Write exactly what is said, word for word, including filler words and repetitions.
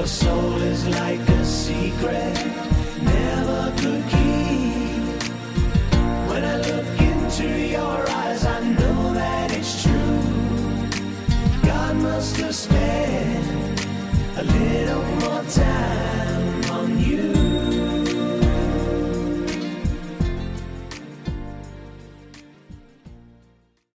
Your soul is like a secret, never could keep. When I look into your eyes, I know that it's true. God must have spent a little more time